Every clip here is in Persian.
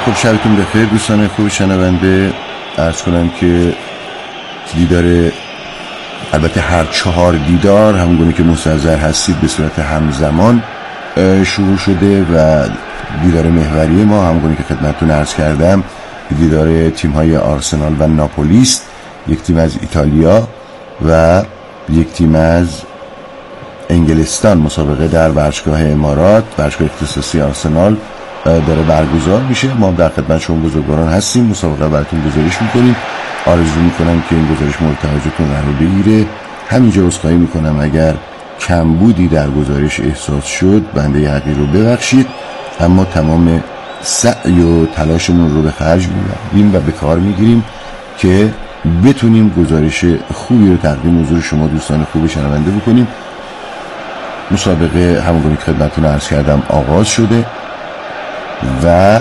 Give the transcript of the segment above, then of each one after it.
خب شبتون بخیر دوستان خوب شنونده. عرض کنم که دیدار، البته هر 4 دیدار همونگونه که مستحضر هستید به صورت همزمان شروع شده و دیدار محوری ما همونگونه که خدمتتون عرض کردم دیدار تیم‌های آرسنال و ناپولیست، یک تیم از ایتالیا و یک تیم از انگلستان. مسابقه در ورزشگاه امارات، ورزشگاه اختصاصی آرسنال داره برگزار میشه. ما در خدمت شما بزرگواران هستیم، مسابقه براتون گزارش میکنیم. آرزو میکنم که این گزارش مورد توجهتون قرار بگیره. همینجا عذرخواهی میکنم اگر کمبودی در گزارش احساس شد، بنده حقیر رو ببخشید، اما تمام سعی و تلاشمون رو به خرج میدیم و به کار میگیریم که بتونیم گزارش خوبی رو تقدیم حضور شما دوستان خوب شنونده بکنیم. مسابقه همونگونه که خدمتتون عرض کردم آغاز شده و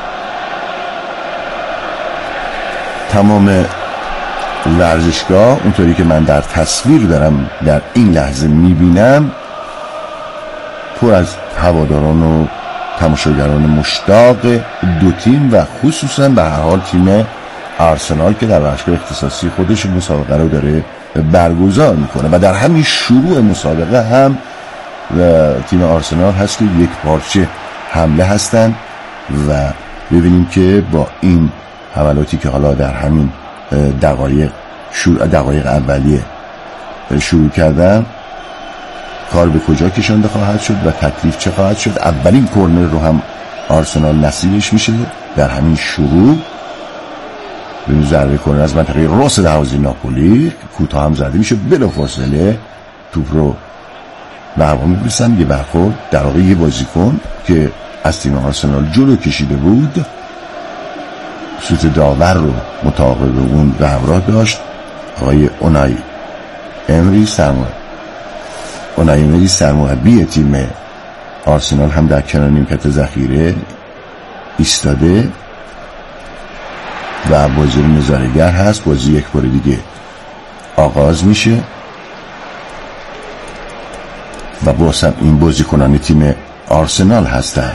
تمام ورزشگاه اونطوری که من در تصویر دارم در این لحظه میبینم پر از هواداران و تماشاگران مشتاق دو تیم و خصوصا به هر حال تیم آرسنال که در ورزشگاه اختصاصی خودش مسابقه رو داره برگزار میکنه و در همین شروع مسابقه هم تیم آرسنال هست که یک پارچه حمله هستن و ببینیم که با این حملاتی که حالا در همین دقایق اولیه شروع کردن کار به کجا کشانده خواهد شد و تکلیف چه خواهد شد. اولین کورنر رو هم آرسنال نصیبش میشه در همین شروع. به ضربه کورنر از منطقه راست دروازه ناپولی کوتاه هم زده میشه، بلافاصله توپ رو به هوا می‌رسن. یه برخورد در واقع یه بازیکن که از تیم آرسنال جلو کشیده بود سوت داور رو متعاقب اون به همراه داشت. آقای اونای امری سرمربی تیم آرسنال هم در کنار نیمکت ذخیره ایستاده و بازی نظاره‌گر هست. بازی یک بار دیگه آغاز میشه و باز هم این بازیکنان تیم آرسنال هستن.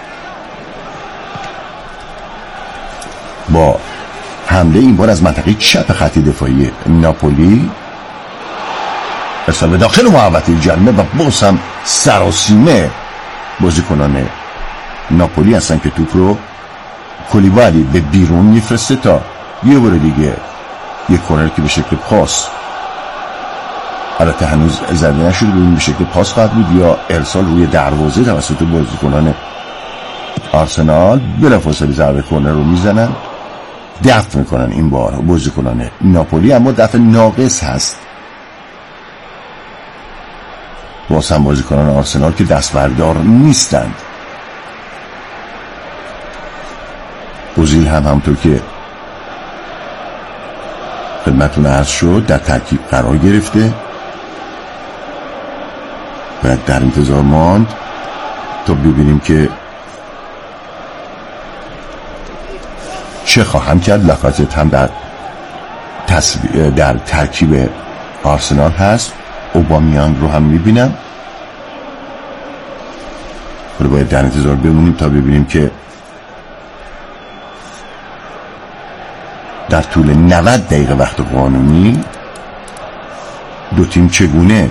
با حمله این بار از منطقه چپ خط دفاعی ناپولی ارسال به داخل محوطه جریمه و باز هم سراسیمه بازیکنان ناپولی هستن که توپ رو کولیبالی به بیرون میفرسته تا یه بار دیگه یک کورنر که به شکل پاس، البته هنوز زده نشده، ببینیم به شکل پاس خواهد بود یا ارسال روی دروازه توسط بازیکنان آرسنال. بلافاصله ضربه کورنر رو میزنن، دفع میکنن این بار بازیکنان ناپولی، اما دفع ناقص هست. باز هم بازیکنان آرسنال که دستبردار نیستند. اوزیل هم همونطور که خدمتتون عرض شد در ترکیب قرار گرفته و در انتظار ماند تا ببینیم که چه خواهم کرد. لاکازت هم در ترکیب آرسنال هست. اوبامیانگ رو هم میبینم. باید در انتظار بمونیم تا ببینیم که در طول 90 دقیقه وقت قانونی دو تیم چگونه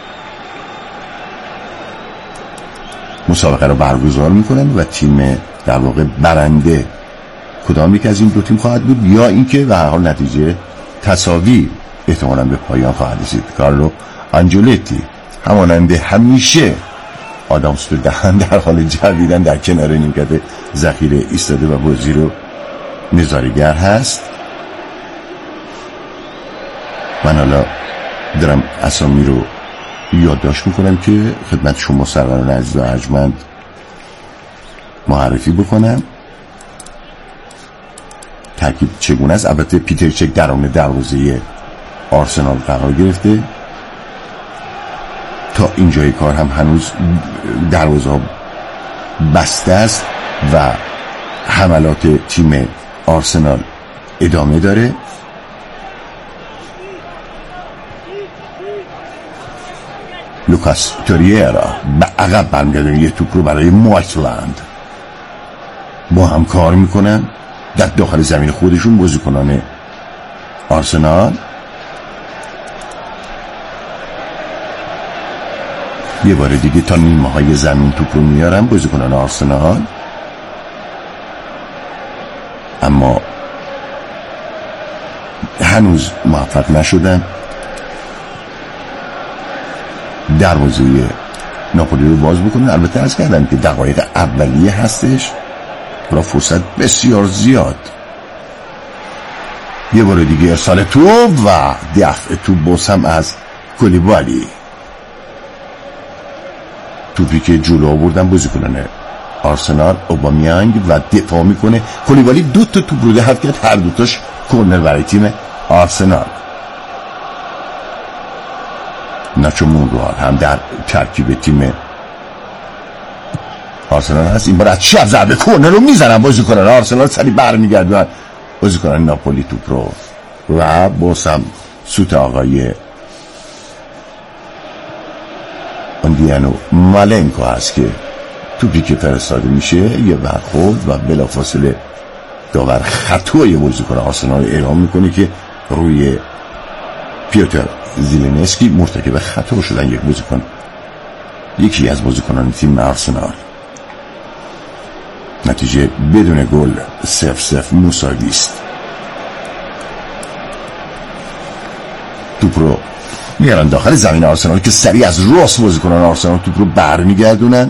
مسابقه رو برگزار میکنن و تیم در واقع برنده کدام یک از این دو تیم خواهد بود یا اینکه به هر حال نتیجه تساوی احتمالاً به پایان خواهد رسید. کارلو آنجلوتی همانند همیشه آدم سوت دهن در حال جویدن در کنار نیمکت ذخیره ایستاده و بازی رو نظاره‌گر هست. من حالا دارم اسامی رو یادداشت میکنم که خدمت شما سروران عزیز و ارجمند معرفی بکنم ترکیب چگونه است. البته پیتر چک درون دروازه آرسنال قرار گرفته. تا اینجای کار هم هنوز دروازه ها بسته است و حملات تیم آرسنال ادامه داره. لوکاس توریرا به عقب برمیگردن، یه توپ رو برای مایتلند با هم کار میکنن در داخل زمین خودشون. بازیکنان آرسنال یه بار دیگه تا نیمه های زمین توپ رو میارن بازیکنان آرسنال، اما هنوز موفق نشدن دروازه ناپولی رو باز بکنن. البته از کردن که دقایق اولیه هستش، برای فرصت بسیار زیاد. یه بار دیگه ارسال توپ و دفع توپ باز هم از کولیبالی. توپی که جلو آوردن بازیکنان آرسنال، اوبامیانگ و دفاع میکنه. کولیبالی 2 تا توپ رو دفع کرد، هر دوتاش کورنر برای تیم آرسنال. ناچو مونروال هم در ترکیب تیم آرسنال هست. این بار از چپ ضربه کورنر رو میزنن بازیکنان آرسنال، سری برمیگردن بازیکنان ناپولی توپ رو و باز هم سوت آقای اندیانو مالنکو هست که توپی که فرستاده میشه یه برخورد و بلافاصله داور خطای بازیکن آرسنال اعلام میکنه که روی پیوتر زیلنسکی مرتکب خطا شدن یکی از بازیکنان تیم آرسنال. نتیجه بدون گل 0-0 مساوی است. توپ رو میارن داخل زمین آرسنال که سریع از راست بازیکنان آرسنال توپ رو برمیگردونن.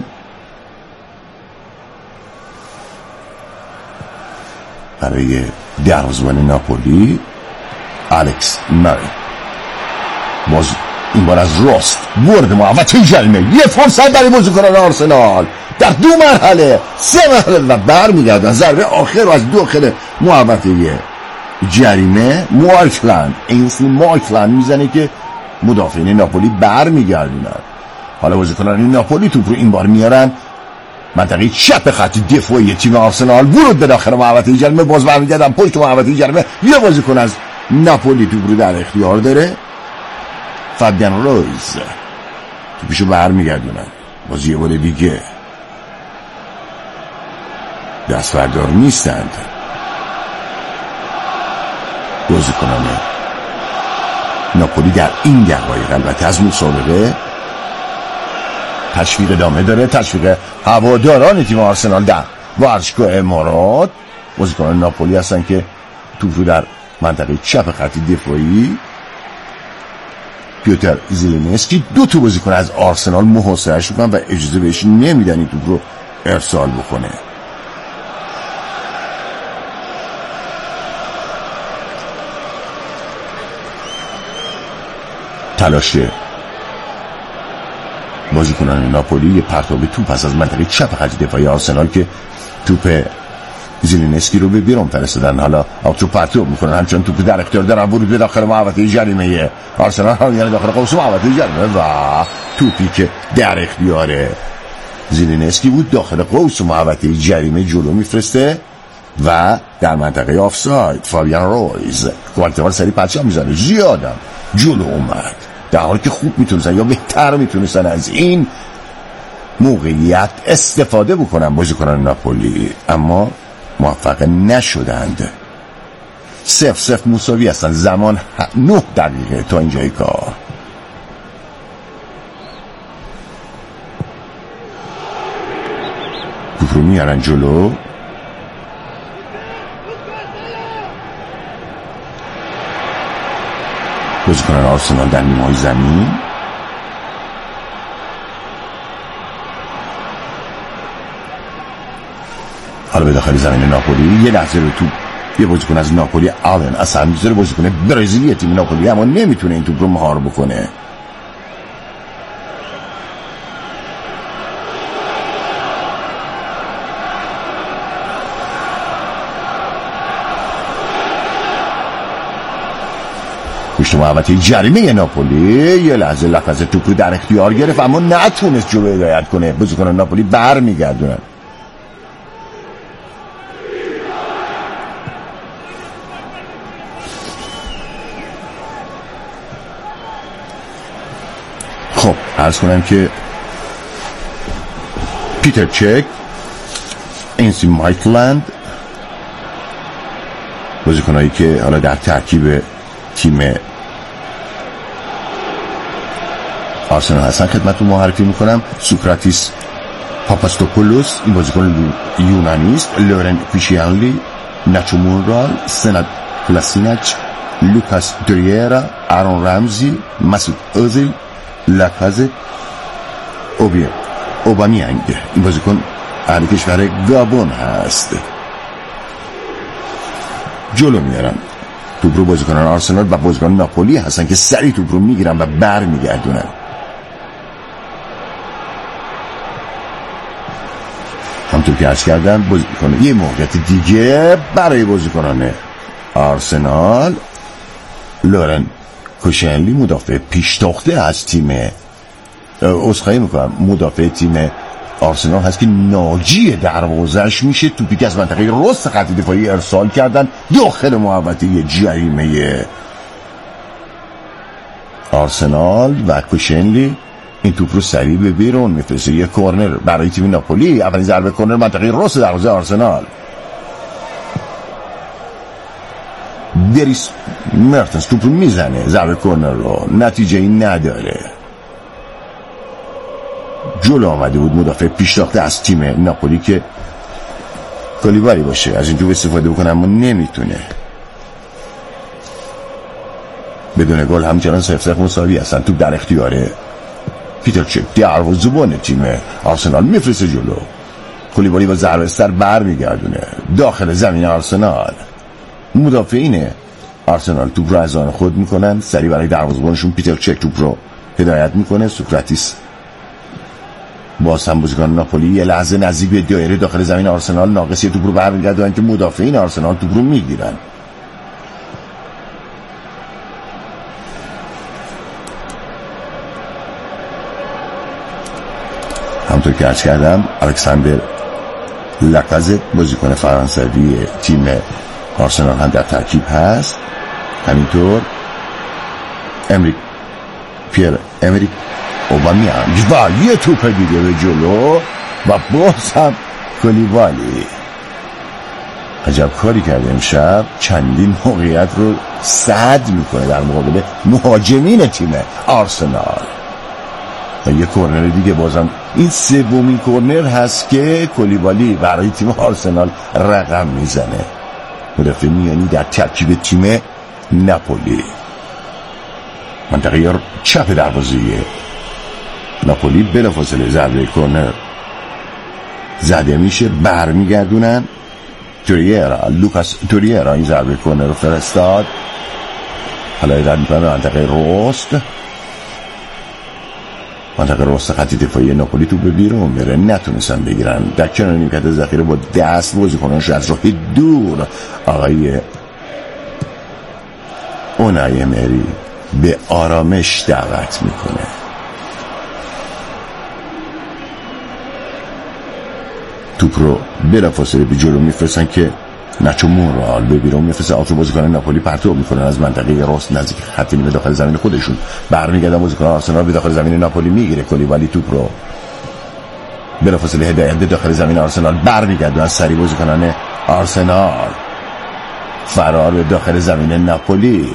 برای دروازه‌بان ناپولی الکس ماری، باز این بار از راست برد محوطه جریمه. یه فرصت برای بازیکنان آرسنال در 2 مرحله 3 مرحله و برمیگردن. ضربه آخر رو از داخل محوطه جریمه مایکلند میزنه که مدافعین ناپولی برمیگردونن. حالا بازیکنان ناپولی توپ رو این بار میارن منطقه چپ خط دفاعی تیم آرسنال، ورود به داخل محوطه جریمه، باز برمیگردن پشت محوطه جریمه. یه بازیکن از ناپولی توپ رو در اختیار داره، فابیان رویز توپشو برمیگردونن. باز یه بار دیگه دستبردار نیستند بازیکنان ناپولی در این دقایق. البته از مسابقه تشویق ادامه داره، تشویق هواداران تیم آرسنال در ورزشگاه امارات. بازیکنان ناپولی هستن که توپ رو در منطقه چپ خط دفاعی پیوتر زیلنسکی 2 تا بازیکن از آرسنال محاصره‌اش میکنن و اجازه بهش نمیدن این توپ رو ارسال بکنه. تلاش بازیکنان ناپولی یه پرتاب توپ از منطقه چپ خط دفاعی آرسنال که توپ زیلنسکی رو به بیرون فرستادن. حالا توپ پرتاب میکنن، همچنان توپ در اختیار دارن، ورود به داخل محوطه جریمه آرسنال، یعنی داخل قوس محوطه جریمه و توپی که در اختیار زیلنسکی بود داخل قوس محوطه جریمه جلو میفرسته و در منطقه آفساید فابیان رویز کوالتوار سری پرچم میزنه. زیادم جلو اومد، در حالی که خوب میتونستن یا بهتر میتونستن از این موقعیت استفاده بکنن بازیکنان ناپولی، اما موفق نشدند. 0-0 مساوی هستن. زمان 9 دقیقه تا اینجای کار. توپ رو میارن جلو، بازیکنان آرسنال در نیمه‌های زمین. حالا به داخل زمین ناپولی یه لحظه رو توپ یه بازیکن از ناپولی آلن اثر میذاره، بازیکن برزیلی تیم ناپولی، اما نمیتونه این توپ رو مهار بکنه. پشت محوطه جریمه ناپولی یه لحظه لحظه توپ رو در اختیار گرفت، اما نتونست جلو هدایت کنه. بازیکن ناپولی برمیگردونن. خب عرض کنم که پیتر چک اینسی مایتلند، بازیکنایی که حالا در ترکیب تیم آرسنال هستن خدمتتون معرفی میکنم. سوکراتیس پاپاستوپولوس، این بازیکن یونانی است. لورن پیشیانلی، ناچو مونرال، سنت کلاسیناچ، لوکاس دوریرا، آرون رمزی، مسعود اوزیل، لاکازت، اوبامیانگ. این بازیکن اهل کشور گابون هست. جلو میارن توپ رو بازیکنان آرسنال و بازیکنان ناپولی هستن که سریع توپ رو میگیرن و بر میگردونن. همطور که عرض کردم بازیکن یه موقعیت دیگه برای بازیکنان آرسنال. لورن کوشنلی، مدافع پیشتاخته از تیم عذرخواهی میکنم مدافع تیم آرسنال هست که ناجی دروازه‌اش میشه. توپی که از منطقه راست خط دفاعی ارسال کردن داخل محوطه جریمه آرسنال و کوشنلی این توپ رو سریع به بیرون میفرسته. یه کورنر برای تیم ناپولی. اولین ضربه کورنر منطقه راست دروازه آرسنال. دریس مرتنز توپ رو میزنه، ضربه کورنر رو نتیجه ای نداره. جلو آمده بود مدافع پیشتاخته از تیم ناپولی که کولیبالی باشه، از این توپ استفاده بکنه اما نمیتونه. بدون گل همچنان 0-0 مساوی هستن. توپ در اختیاره پیتر چک، دروازه‌بان تیم آرسنال، میفرسته جلو. کولیبالی با ضربه سر بر میگردونه داخل زمین آرسنال. مدافعین آرسنال توپ رو از آن خود میکنن، سریع برای دروازه‌بانشون پیتر چک توپ رو هدایت میکنه. سوکراتیس باز هم بازیکن ناپولی یه لحظه نزدیک به دایره داخل زمین آرسنال ناقصی توپ رو برمیگردونن که مدافعین آرسنال توپ رو میگیرن. همونطور که عرض کردم الکساندر لاکازت بازیکن فرانسوی تیم آرسنال هم در ترکیب هست. همینطور پیر امریک اوبامیانگ و یه توپ دیگه به جلو و باز هم کولیبالی. عجب کاری کرده امشب، چندین موقعیت رو سد میکنه در مقابل مهاجمین تیم آرسنال. و یه کورنر دیگه بازم این سومین کورنر هست که کولیبالی برای تیم آرسنال رقم میزنه. مدافع میانی در ترکیب تیم ناپولی. منطقه چپ دروازه ناپولی بلافاصله ضربه کورنر زده میشه، برمیگردونن. لوکاس توریرا این ضربه کورنر رو فرستاد. حالا اداره میکنن به منطقه راست خط دفاعی ناپولی تو به بیرون میره، نتونستن بگیرن. در کنار نیمکت ذخیره با دست بازیکنانش از راه دور آقای اونای امری به آرامش دعوت میکنه. توپ رو بلافاصله به جلو میفرستن که ناچو مونرال به بیرون میفرسته. آتو بازیکن ناپولی پرتاب میکنن از منطقه راست نزدیک خط نیمه داخل زمین خودشون. برمیگردن بازیکن آرسنال به داخل زمین ناپولی میگیره. کولیبالی توپ رو بلافاصله هدایت به داخل زمین آرسنال برمیگردن. از سری بازیکنان آرسنال فرار به داخل زمین ناپولی.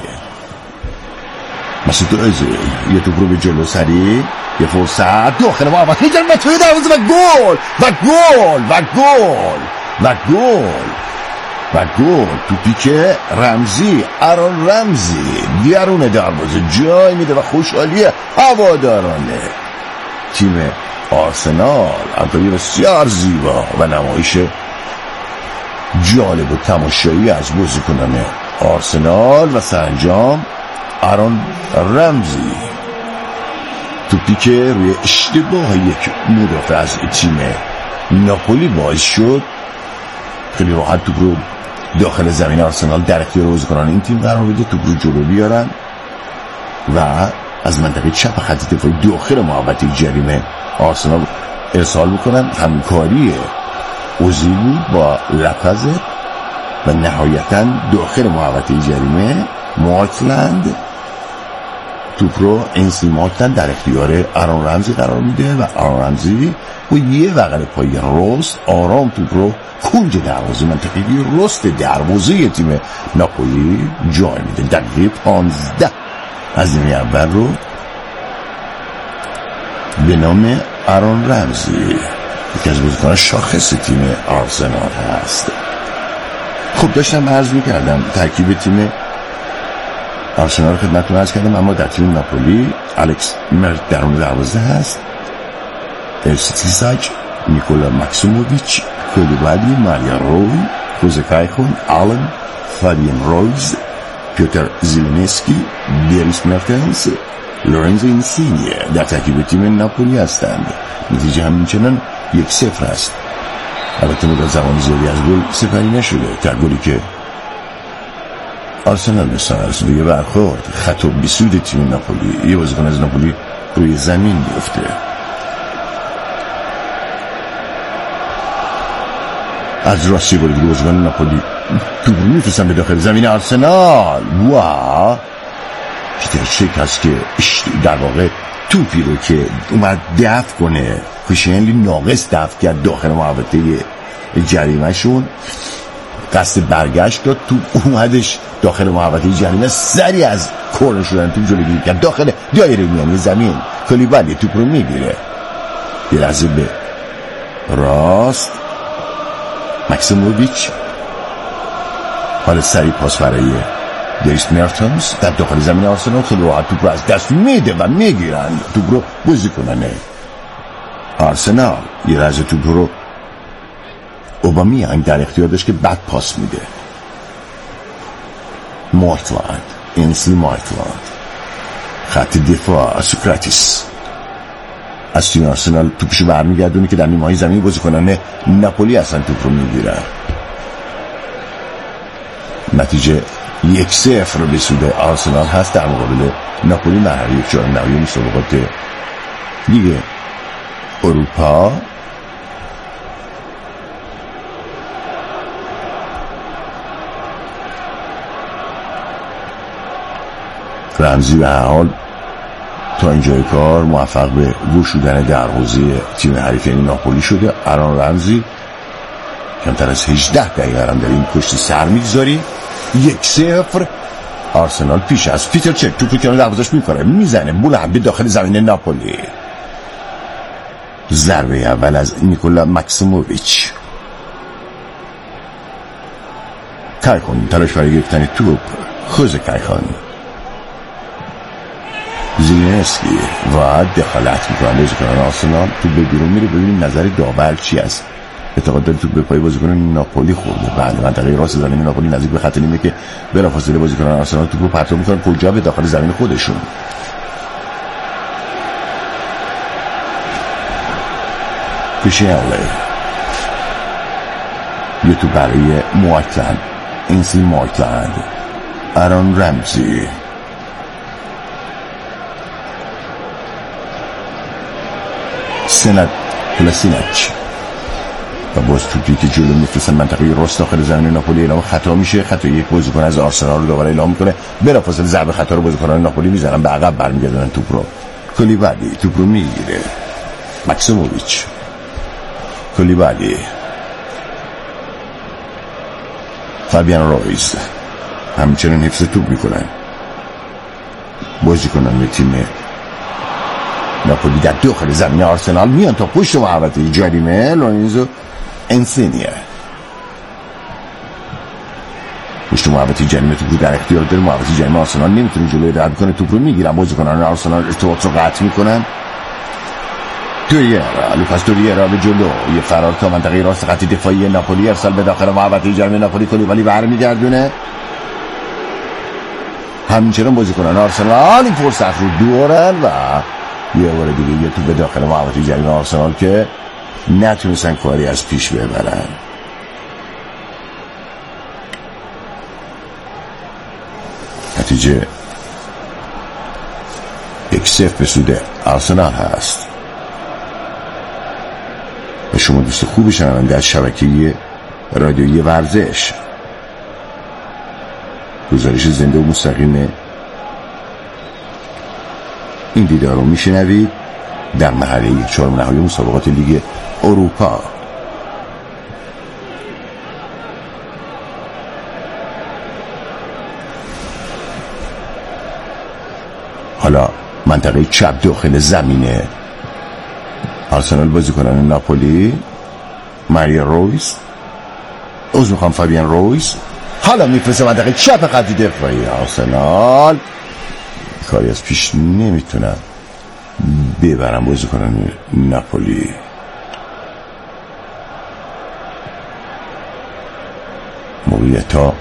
مسعود اوزیل یه توپ رو به جلو سری، یه فرصت داخل محوطه جریمه توی دروازه و گل و گل و گل و گل و گل. توپی که رمزی، آرون رمزی درون دروازه جای میده و خوشحالی هواداران تیم آرسنال. همطوری بسیار زیبا و نمایش جالب و تماشایی از بازیکنان آرسنال و سرانجام آرون رمزی. توپی که روی اشتباه یک مدافع از تیم ناپولی باعث شد خیلی راحت توپ رو داخل زمین آرسنال در اختیار بازیکنان این تیم قرار بده، توپ رو جلو بیارن و از منطقه چپ خط دفاعی داخل محوطه جریمه آرسنال ارسال بکنن. همکاری اوزیل بود با لاکازت و نهایتا داخل محوطه جریمه مایتلند توپ رو انسلی مارتن در اختیار آرون رمزی قرار میده و آرون رمزی با یه بغل پای راست آرام توپ رو کنج دروازه منطقه راست دروازه تیم ناپولی جای میده. دقیقه 15 از نیمه اول رو به نام آرون رمزی، یکی از بازیکنان شاخص تیم آرسنال هست. خب داشتم عرض میکردم ترکیب تیم آرسنال خدمتتون عرض کردم، اما در تیم ناپولی الکس مرد درون دروازه هست، ارستیساج، نیکولا ماکسیموویچ، کولوبالی، ماریا روی، خوزه کایخون، آلن، فابین رویز، پیوتر زیلنسکی، دیریس مرتنس، لورنزو اینسینیه در ترکیب تیم ناپولی هستند. نتیجه همچنان 1-0 است. البته مدت زمان زیادی از گل سپری نشده. در گلی که آرسنال مثلا رسید یه برخورد خط و بیسود تیم ناپولی، یه بازیکن از ناپولی روی زمین بیفته. از راستی گل دیگه بازیکن ناپولی توپ رو میفرستن به داخل زمین آرسنال و پیتر چک هست که در واقع توپی رو که اومد دفع کنه، کوشنلی ناقص دفع کرد داخل محوطه جریمه شون، قصد برگشت داد، توپ اومدش داخل محوطه جریمه، سری از کورنر شدن توپ جلوگیری کرد داخل دایره میانی زمین. کلیبالی توپ رو میگیره، یه لحظه به راست، ماکسیموویچ، حالا سری پاس برای دیریس مرتنس در داخل زمین آرسنال، خیلی راحت توپ رو از دست میده و میگیرن توپ رو بازیکنان آرسنال. یه لحظه توپ رو اوبامیانگ در اختیار داشت که بعد پاس میده. مارتلند، اینسلی مارتلند، خط دفاع سوکراتیس از تیم آرسنال توپشو برمیگردونه که در نیمه‌های زمین بازیکنان ناپولی اصلا توپ رو میگیرن. نتیجه 1-0 به سود آرسنال هست در مقابل ناپولی مرحله یک جام نهایی مسابقات لیگ اروپا. رمزی به هر حال تا اینجای کار موفق به گشودن دروازه تیم حریف یعنی ناپولی شده. آرون رمزی کمتر از 18 دقیقه هم در این پشت سر میگذاری. 1-0 آرسنال پیش از. پیتر چک توپو کنار دروازش میکنه، میزنه بلند به داخل زمین ناپولی. ضربه اول از نیکولا ماکسیموویچ. کایخون تلاش برای گرفتن توپ، خوزه کایخون، زیلنسکی و دخالت میکنن بازیکنان آرسنال. توپ به بیرون میره. ببینیم نظر داور چی است. اعتقاد داره توپ به پای بازیکنان ناپولی خورده. بله، منطقه راست زمین ناپولی نزدیک به خط نیمه که بلافاصله بازیکنان آرسنال توپ رو پرتاب میکنن کجا؟ به داخل زمین خودشون. کوشنلی یه توپ برای مارتلند، اینسلی مارتلند، آرون رمزی، سند کلاسینچ و باز توپی که جلو میفرستن منطقه راست داخل زمین ناپولی اعلام خطا میشه. خطا یک بازیکن از آرسنال رو داور اعلام میکنه. بلافاصله ضربه خطا رو بازیکنان ناپولی میزنن، به عقب برمیگردن توپ رو. کلیبالی توپ رو میگیره. ماکسیموویچ، کلیبالی، فابین رویز همچنین حفظ توپ میکنن بازیکنان تیم ناپولی. در داخل زمین آرسنال میان تا پشت محوطه جریمه. لورنزو اینسینیه پشت محوطه جریمه توپ در اختیار داره. محوطه جریمه آرسنال نمیتونه جلوی رد کنه، توپ رو میگیرن بازیکنان آرسنال، ارتباط رو قطع میکنن. لوکاس دوریرا به جلو، یه فرار تا منطقه راست خط دفاعی ناپولی، ارسال به داخل محوطه جریمه ناپولی. کلیبالی برمیگردونه. همچنان بازیکنان آرسنال این فرصت رو دورن و یه بار دیگه یه توپ به داخل محوطه جریمه آرسنال که نتونستن کاری از پیش ببرن. نتیجه 1-0 به سود آرسنال هست. و شما دوست خوبی شنونده از شبکه رادیویی ورزش، گزارش زنده و مستقیم این دیدار رو میشنوید در مرحله چهارم نهایی مسابقات لیگ اروپا. حالا منطقه چپ داخل زمینه آرسنال بازیکنان ناپولی، ماریا رویس، فابیان رویس حالا میفرسته منطقه چپ خط دفاعی آرسنال. کاری از پیش نمیتونن ببرن بازیکنان ناپولی. موقعیتایی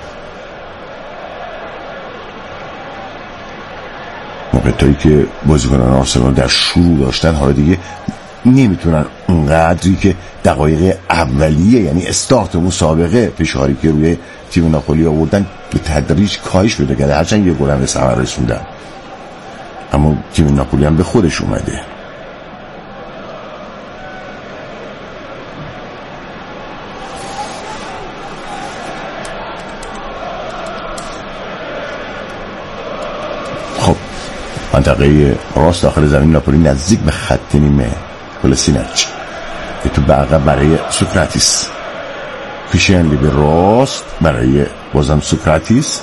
که بازیکنان آرسنال در شروع داشتن حالا دیگه نمیتونن اونقدری که دقایق اولیه یعنی استارت مسابقه فشاری که روی تیم ناپولی آوردن به تدریج کاهش پیدا کرده، هرچند یه گل هم به ثمر رسوندن، اما تیم ناپولی هم به خودش اومده. خب منطقه راست داخل زمین ناپولی نزدیک به خط نیمه کولاسیناچ که تو بقیه برای سوکراتیس، پیشنلی به راست برای بازم سوکراتیس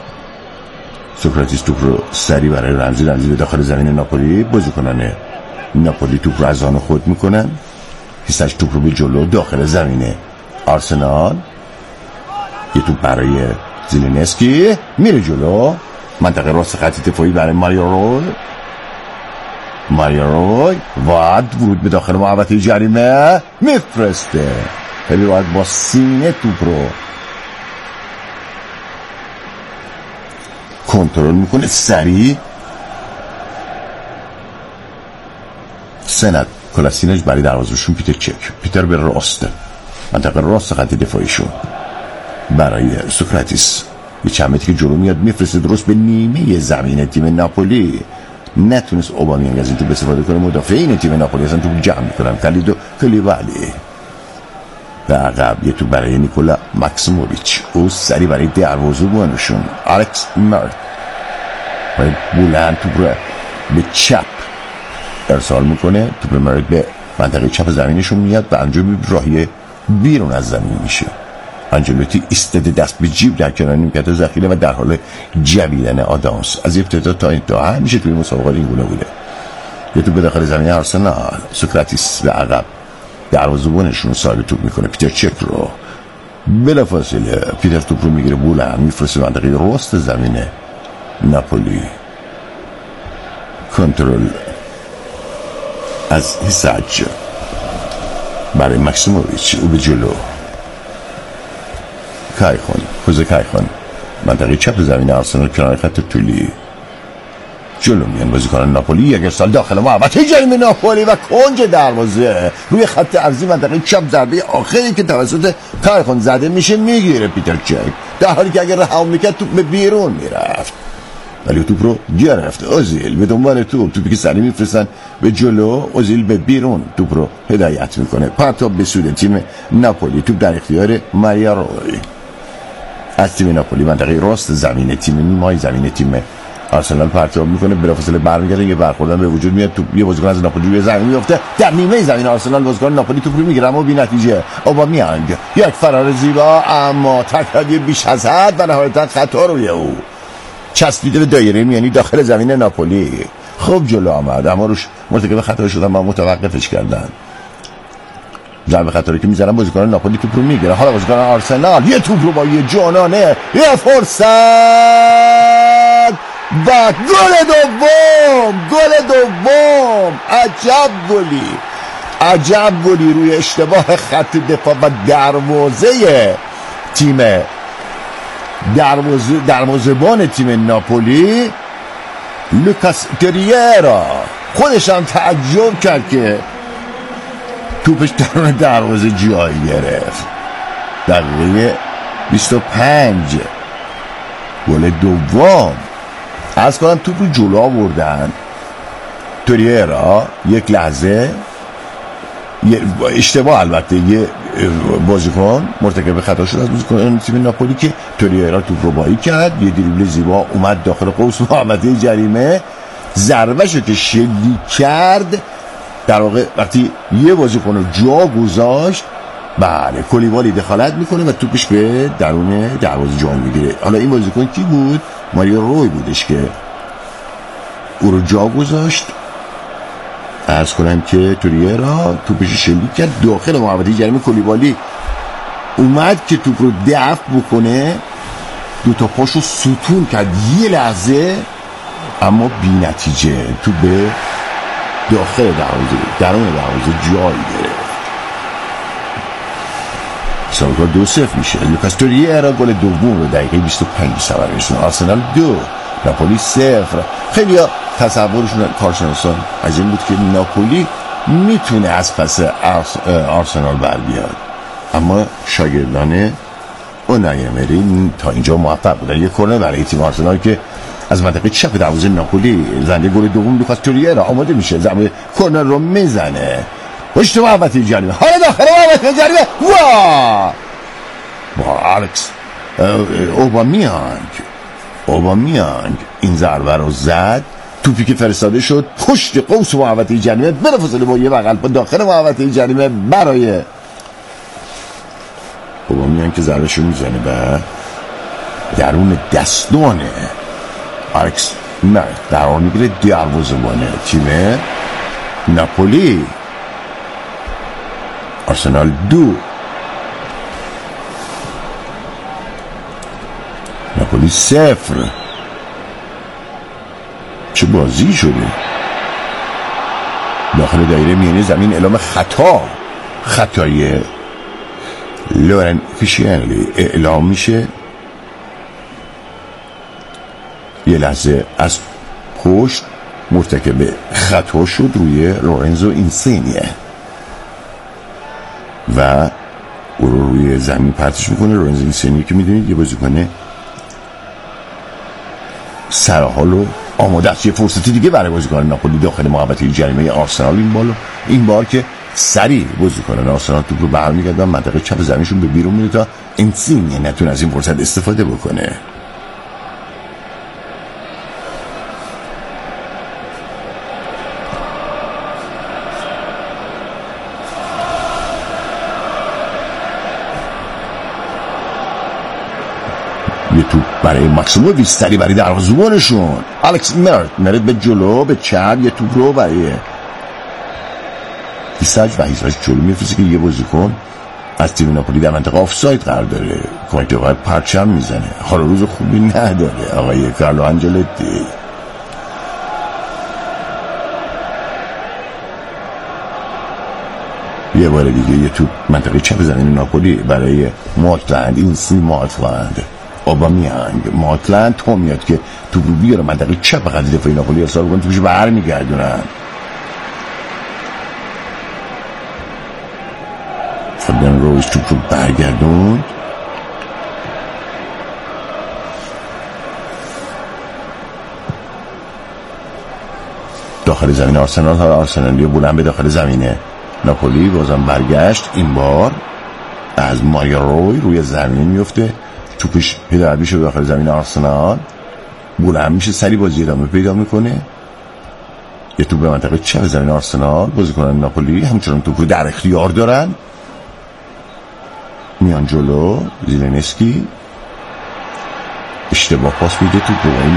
توپ رو سری برای رمزی به داخل زمین ناپولی. بازیکنان ناپولی توپ رو از آن خود میکنن، هیستش توپ رو به جلو داخل زمین آرسنال. یه توپ برای زیلینسکی میره جلو، منطقه راست خط دفاعی برای ماریا روی واد ورود به داخل محوطه جریمه میفرسته، خیلی راحت با سینه توپ رو کنترل میکنه، سریع سند کولاسیناچ برای دروازه‌شون پیتر به راست منطقه راست خط دفاعیشون برای سوکراتیس یه چند متری که جلو میاد میفرسته درست به نیمه زمین تیم ناپولی. نتونست اوبامیانگ از این توپ استفاده کنه، مدافعین تیم ناپولی اصلا توپ جمع میکنن. کلیدو کلیبالی به عقب، یه توپ برای نیکولا ماکسیموویچ، او سری برای دروازه‌بانشون الکس مرت باید بلند توپ رو به چپ ارسال میکنه. توپ مرت به منطقه چپ زمینشون میاد و انجام راهی بیرون از زمین میشه. آنجلوتی ایستاده دست به جیب در کنار نیمکت ذخیره و در حال جویدن آدامس. از ابتدا تا انتها همیشه توی مسابقات این گونه بوده. یه توپ به داخل زمین آرسنال، سوکراتیس به عقب دروازه‌بانشون رو صاحب توپ میکنه، پیتر چک رو بلافاصله پیتر توپ رو میگیره بلند میفرسته منطقه راست زمین ناپولی. کنترل از هیساج برای ماکسیموویچ، او به جلو کایخون منطقه چپ زمین آرسنال کنار خط طولی جلو میان بازیکنان ناپولی. یک ارسال داخل محوطه جریمه ناپولی و کنج دروازه روی خط عرضی منطقه چپ ضربه آخری که توسط کایخون زده میشه میگیره پیتر چک، در حالی که اگر رها میکرد توپ به بیرون میرفت، ولی توپ رو گرفت اوزیل به دنبال توپی که سری میفرستن به جلو. اوزیل به بیرون توپ رو هدایت میکنه، پرتاب به سود تیم ناپولی. توپ در اختیار ماریا روی از تیم ناپولی منطقه راست زمین تیم نیمه زمین تیم آرسنال پرتاب میکنه، بلافاصله برمیگرده، یه برخوردن به وجود میاد، توپ یه بازیکن از ناپولی روی زمین میفته در نیمه زمین آرسنال. بازیکن ناپولی توپ رو میگیره اما بی‌نتیجه. اوبامیانگ یک فرار زیبا اما تکلیف بیش از حد و نهایتا خطا روی او چسبیده به دایره میانی داخل زمین ناپولی. خوب جلو آمد اما روش مرتکب خطا شدن و متوقفش کردن. ضربه خطایی که میزنن بازیکن ناپولی توپ رو میگیره. حالا بازیکن آرسنال یه توپ رو با یه جانانه، یه فرصت و گل دوم. عجب گلی روی اشتباه خط دفاع و دروازه‌بان تیم ناپولی لوکاس تریرا. خودش هم تعجب کرد که توپش درون دروازه جای گرفت. دقیقه 25 گل دوم. از کنم توپ رو جلو آوردن. تریرا یک لحظه اشتباه، البته یه بازیکن مرتکب خطا شد از بازیکن تیم ناپولی که تریرا توپ رو بایی کرد، یه دریبل زیبا اومد داخل قوس محوطه جریمه، ضربهشو که شلیک کرد، در واقع وقتی یه بازیکن رو جا گذاشت، بله کولیبالی دخالت میکنه و توپش به درون دروازه جا میگیره. حالا این بازیکن کی بود؟ ماریو روی بودش که او رو جا گذاشت. عرض کنم که توریرا توپش شلیک کرد داخل محوطه جریمه. کولیبالی اومد که توپ رو دفع بکنه، دوتا پاشو ستون کرد یه لحظه، اما بی نتیجه. توپ به داخل درون دروازه جایی گرفت. سالکار 2-0 میشه. لوکاس توریرا گل دوم رو دقیقه 25 ثمر میرسونه. آرسنال 2 ناپولی 0. خیلی ها تصورشون کارشناسان از این بود که ناپولی میتونه از پس آرسنال بر بیاد، اما شاگردان اونای امری تا اینجا موفق بودن. یک کرنر برای تیم آرسنال که از منطقه چپ دروازه ناپولی زنده گل دوم لوکاس توریرا آماده میشه، ضربه کرنر رو میزنه پشت محوطه جریمه. حالا داخل محوطه جریمه با الکس اوبامیانگ این ضربه رو زد. توپی که فرستاده شد پشت قوس محوطه جریمه، بلافاصله با یه بغل با داخل محوطه جریمه برای اوبامیانگ که ضربه‌شو میزنه و درون دستان الکس قرار میگیره دروازه‌بان تیم ناپولی. آرسنال 2 ناپولی 0. چه بازی شده. داخل دایره میانه زمین اعلام خطای لورن فیشیانلی اعلام میشه. یه لحظه از پشت مرتکب خطا شد روی لورنزو اینسینیه و او رو روی زمین پرتش میکنه. لورنزو اینسینیه که میدونید یه بازیکن سرحال و آماده است. یه فرصتی دیگه برای بازیکن ناپولی داخل محوطه جریمه آرسنال این بار که سریع بازیکن آرسنال توپ رو برمیگردن منطقه چپ زمینشون به بیرون میره تا اینسینیه نتونه از این فرصت استفاده بکنه. یه توپ برای ماکسیموویچ سری برای دروازه‌بانشون الکس مرت به جلو به چپ، یه توپ رو برای هیساج جلو میفرسته که یه بازیکن از تیم ناپولی در منطقه آفساید قرار داره. کمیته قائم پرچم میزنه. حال روز خوبی نداره آقای کارلو آنجلوتی. یه بار دیگه یه توپ منطقه چپ زمین ناپولی برای ماتلند. این سی ماتلند اوبامیانگ تو میاد که توپ رو بیاره منطقه چپ خط دفاعی ناپولی ارسال کنه، توپش برمیگردونن. فابیان رویز توپ رو برگردون. داخل زمین آرسنالی بلند به داخل زمین ناپولی بازم برگشت. این بار از ماریو روی زمین میفته، توپش هدایت میشه داخل زمین آرسنال، بلند میشه، سری بازی ادامه پیدا میکنه. یه توپ به منطقه چپ زمین آرسنال، بازیکنان ناپولی همچنان توپ رو در اختیار دارن، میان جلو. زیلنسکی اشتباه پاس میده، توپ